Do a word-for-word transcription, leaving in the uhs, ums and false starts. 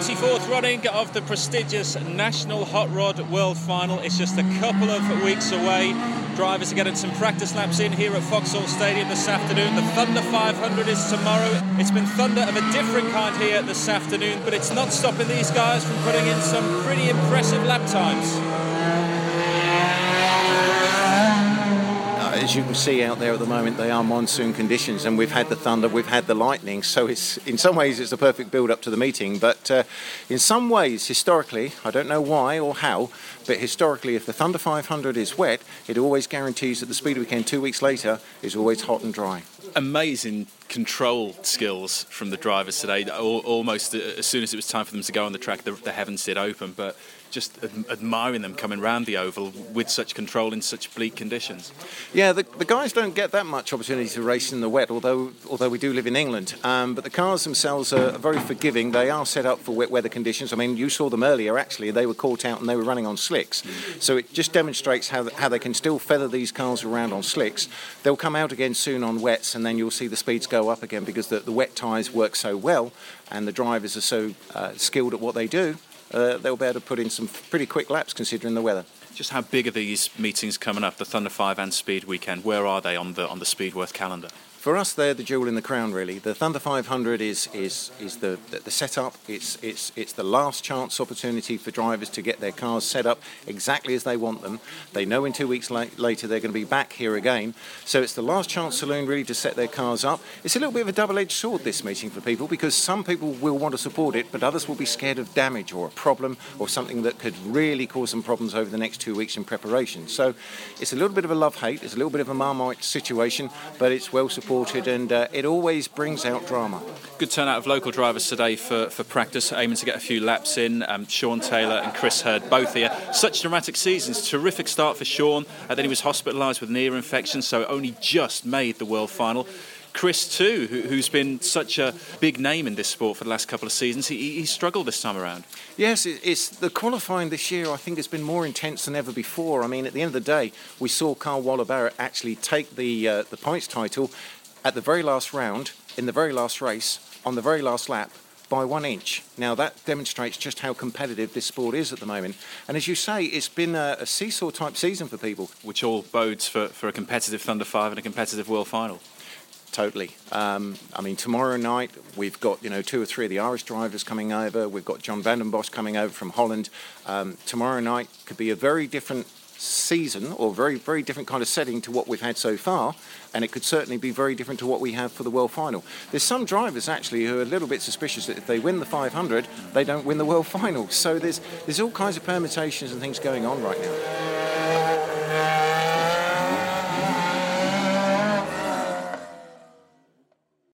forty-fourth running of the prestigious National Hot Rod World Final. It's just a couple of weeks away. Drivers are getting some practice laps in here at Vauxhall Stadium this afternoon. The Thunder five hundred is tomorrow. It's been thunder of a different kind here this afternoon, but it's not stopping these guys from putting in some pretty impressive lap times. As you can see out there at the moment, they are monsoon conditions, and we've had the thunder, we've had the lightning, so it's in some ways it's a perfect build-up to the meeting. But uh, in some ways, historically, I don't know why or how, but historically, if the Thunder five hundred is wet, it always guarantees that the Speed Weekend two weeks later is always hot and dry. Amazing control skills from the drivers today. Almost as soon as it was time for them to go on the track, the, the heavens did open, but just admiring them coming round the oval with such control in such bleak conditions. Yeah, the, the guys don't get that much opportunity to race in the wet, although although we do live in England. Um, but the cars themselves are very forgiving. They are set up for wet weather conditions. I mean, you saw them earlier, actually. They were caught out and they were running on slicks. Mm. So it just demonstrates how, how they can still feather these cars around on slicks. They'll come out again soon on wets, and then you'll see the speeds go up again because the, the wet tyres work so well and the drivers are so uh, skilled at what they do. Uh, they'll be able to put in some pretty quick laps considering the weather. Just how big are these meetings coming up, the Thunder five and Speed Weekend? Where are they on the on the Speedworth calendar? For us, they're the jewel in the crown, really. The Thunder five hundred is is is the the setup. It's it's it's the last chance opportunity for drivers to get their cars set up exactly as they want them. They know in two weeks la- later they're going to be back here again. So it's the last chance saloon really to set their cars up. It's a little bit of a double-edged sword, this meeting, for people, because some people will want to support it, but others will be scared of damage or a problem or something that could really cause them problems over the next two weeks in preparation. So it's a little bit of a love-hate. It's a little bit of a Marmite situation, but it's well supported. And uh, it always brings out drama. Good turnout of local drivers today for, for practice, aiming to get a few laps in. Um, Sean Taylor and Chris Hurd both here. Such dramatic seasons. Terrific start for Sean. Uh, then he was hospitalised with an ear infection, so only just made the World Final. Chris too, who, who's been such a big name in this sport for the last couple of seasons, he, he struggled this time around. Yes, it, it's the qualifying this year, I think, has been more intense than ever before. I mean, at the end of the day, we saw Carl Waller-Barrett actually take the uh, the points title at the very last round, in the very last race, on the very last lap, by one inch. Now that demonstrates just how competitive this sport is at the moment. And as you say, it's been a, a seesaw type season for people. Which all bodes for, for a competitive Thunder five and a competitive World Final. Totally. Um, I mean, tomorrow night we've got, you know, two or three of the Irish drivers coming over. We've got John van den Bosch coming over from Holland. Um, tomorrow night could be a very different season or very, very different kind of setting to what we've had so far, and it could certainly be very different to what we have for the World Final. There's some drivers actually who are a little bit suspicious that if they win the five hundred, they don't win the World Final. So there's there's all kinds of permutations and things going on right now.